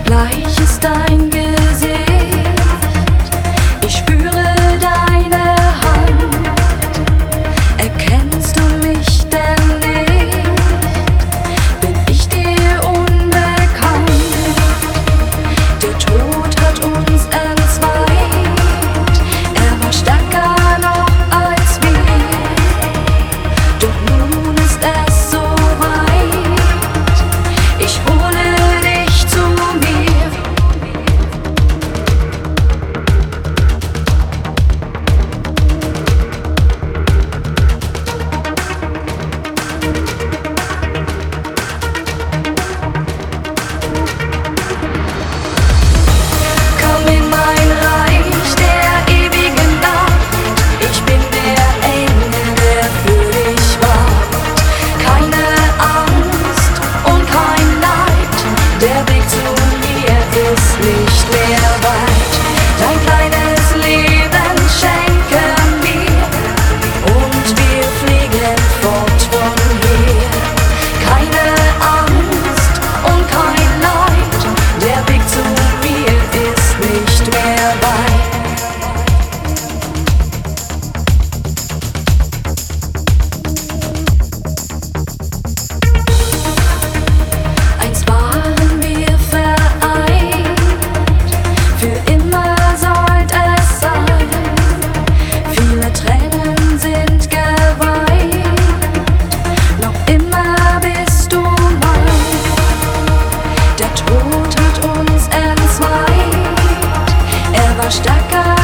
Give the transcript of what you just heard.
Bleich ist dein Gesicht, ich spüre deine Hand. Erkennst du mich denn nicht? Bin ich dir unbekannt? Der Tod hat uns entzweit, er war stärker noch als wir. Doch nun ist es so weit, ich hole dich zu mir. Komm in mein Reich der ewigen Nacht, ich bin der Engel, der für dich wacht. Keine Angst und kein Leid, der Weg zu mir ist nicht mehr weit. Dein kleines Leben schenke mir und wir fliegen fort von hier. Keine Angst und kein Leid, der Weg zu mir ist nicht mehr weit. Einst waren wir vereint, für immer sollt es sein. Viele Tränen sind geweint, noch immer bist du mein. Der Tod hat uns entzweit, er war stärker